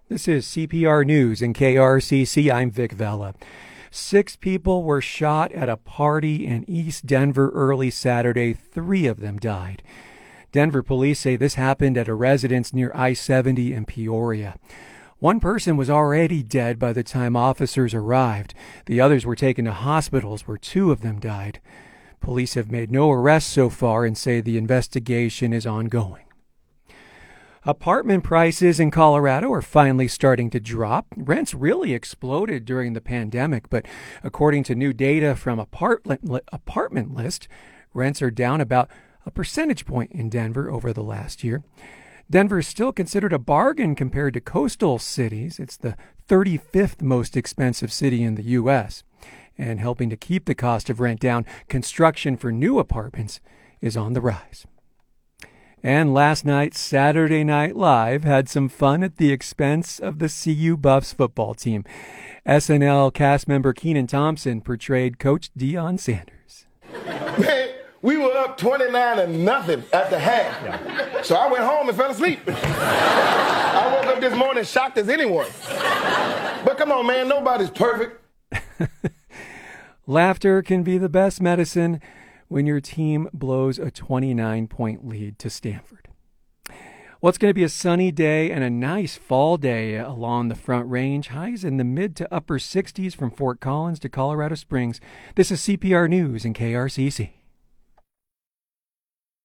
This is CPR News and KRCC. I'm Vic Vela. 6 people were shot at a party in East Denver early Saturday. 3 of them died. Denver police say this happened at a residence near I-70 in Peoria. 1 person was already dead by the time officers arrived. The others were taken to hospitals where 2 of them died. Police have made no arrests so far and say the investigation is ongoing. Apartment prices in Colorado are finally starting to drop. Rents really exploded during the pandemic, but according to new data from Apartment List, rents are down about a percentage point in Denver over the last year. Denver is still considered a bargain compared to coastal cities. It's the 35th most expensive city in the U.S. And helping to keep the cost of rent down, construction for new apartments is on the rise. And last night, Saturday Night Live had some fun at the expense of the CU Buffs football team. SNL cast member Kenan Thompson portrayed Coach Deion Sanders. Man, we were up 29-0 at the half. So I went home and fell asleep. I woke up this morning shocked as anyone. But come on, man, nobody's perfect. Laughter can be the best medicine when your team blows a 29-point lead to Stanford. Well, it's going to be a sunny day and a nice fall day along the Front Range. Highs in the mid to upper 60s from Fort Collins to Colorado Springs. This is CPR News and KRCC.